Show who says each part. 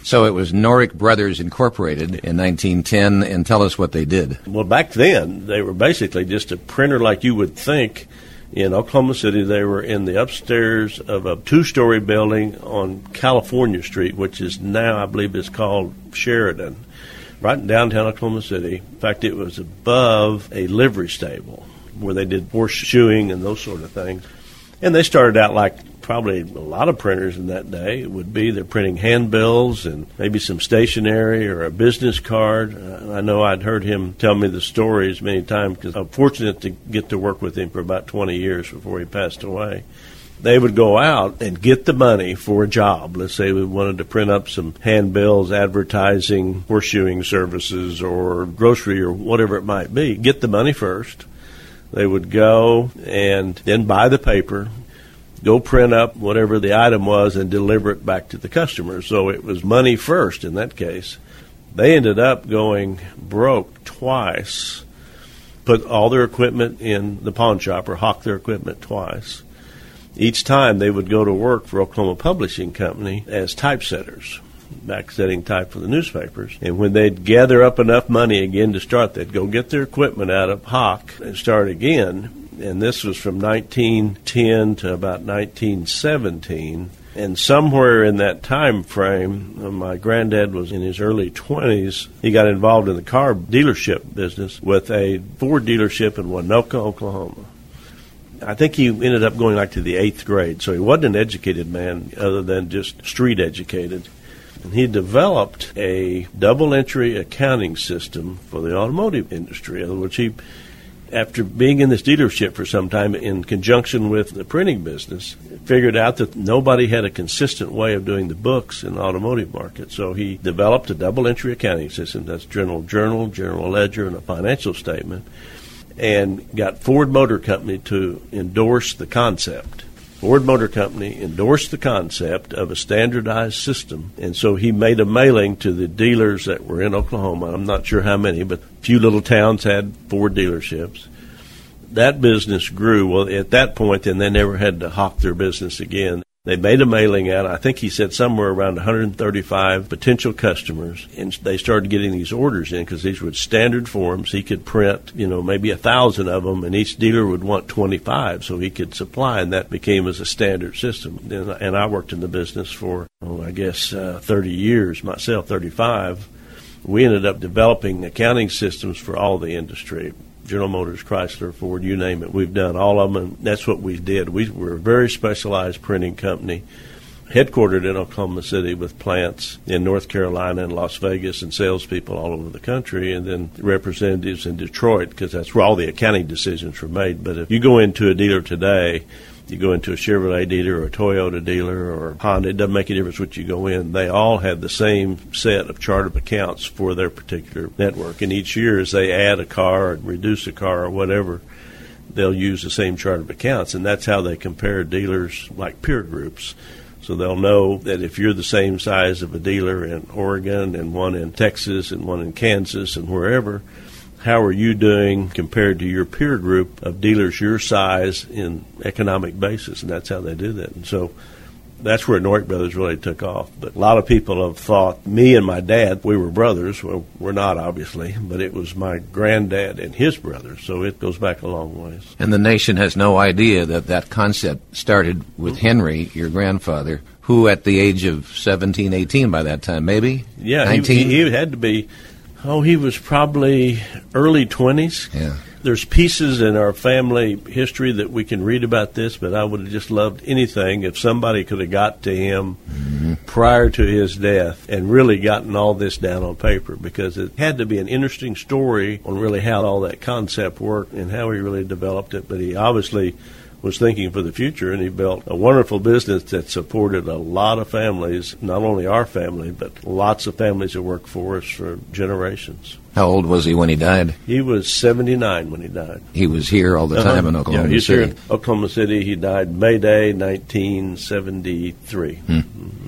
Speaker 1: So it was Norick Brothers Incorporated in 1910, and tell us what they did.
Speaker 2: Well, back then, they were basically just a printer like you would think. In Oklahoma City, they were in the upstairs of a two-story building on California Street, which is now, I believe, it's called Sheridan, right in downtown Oklahoma City. In fact, it was above a livery stable where they did horseshoeing and those sort of things. And they started out like probably a lot of printers in that day. It would be they're printing handbills and maybe some stationery or a business card. I know I'd heard him tell me the stories many times because I'm fortunate to get to work with him for about 20 years before he passed away. They would go out and get the money for a job. Let's say we wanted to print up some handbills advertising horseshoeing services or grocery or whatever it might be. Get the money first. They would go and then buy the paper, go print up whatever the item was, and deliver it back to the customer. So it was money first in that case. They ended up going broke twice, put all their equipment in the pawn shop or hawk their equipment twice. Each time they would go to work for Oklahoma Publishing Company as typesetters, backsetting type for the newspapers. And when they'd gather up enough money again to start, they'd go get their equipment out of Hawk and start again. And this was from 1910 to about 1917. And somewhere in that time frame, my granddad was in his early 20s. He got involved in the car dealership business with a Ford dealership in Winoka, Oklahoma. I think he ended up going like to the 8th grade, so he wasn't an educated man other than just street educated. And he developed a double-entry accounting system for the automotive industry, in other words, he, after being in this dealership for some time in conjunction with the printing business, figured out that nobody had a consistent way of doing the books in the automotive market. So he developed a double-entry accounting system. That's General Journal, General Ledger, and a financial statement, and got Ford Motor Company to endorse the concept. Ford Motor Company endorsed the concept of a standardized system, and so he made a mailing to the dealers that were in Oklahoma. I'm not sure how many, but a few little towns had Ford dealerships. That business grew. Well, at that point, then they never had to hawk their business again. They made a mailing out. I think he said somewhere around 135 potential customers, and they started getting these orders in because these were standard forms. He could print, maybe 1,000 of them, and each dealer would want 25, so he could supply, and that became as a standard system. And I worked in the business for, 30 years myself, 35. We ended up developing accounting systems for all the industry. General Motors, Chrysler, Ford, you name it. We've done all of them, and that's what we did. We were a very specialized printing company, headquartered in Oklahoma City with plants in North Carolina and Las Vegas and salespeople all over the country, and then representatives in Detroit, because that's where all the accounting decisions were made. But if you go into a dealer today, you go into a Chevrolet dealer or a Toyota dealer or Honda, it doesn't make any difference what you go in. They all have the same set of chart of accounts for their particular network. And each year as they add a car or reduce a car or whatever, they'll use the same chart of accounts. And that's how they compare dealers like peer groups. So they'll know that if you're the same size of a dealer in Oregon and one in Texas and one in Kansas and wherever, how are you doing compared to your peer group of dealers your size in economic basis? And that's how they do that. And so that's where Norick Brothers really took off. But a lot of people have thought me and my dad, we were brothers. Well, we're not, obviously, but it was my granddad and his brothers. So it goes back a long ways.
Speaker 1: And the nation has no idea that concept started with Henry, your grandfather, who at the age of 17, 18 by that time, maybe?
Speaker 2: Yeah,
Speaker 1: 19?
Speaker 2: He had to be... he was probably early 20s.
Speaker 1: Yeah.
Speaker 2: There's pieces in our family history that we can read about this, but I would have just loved anything if somebody could have got to him prior to his death and really gotten all this down on paper, because it had to be an interesting story on really how all that concept worked and how he really developed it. But he obviously was thinking for the future, and he built a wonderful business that supported a lot of families, not only our family, but lots of families that worked for us for generations.
Speaker 1: How old was he when he died?
Speaker 2: He was 79 when he died.
Speaker 1: He was here all the time in Oklahoma City.
Speaker 2: Here in Oklahoma City. He died May Day, 1973.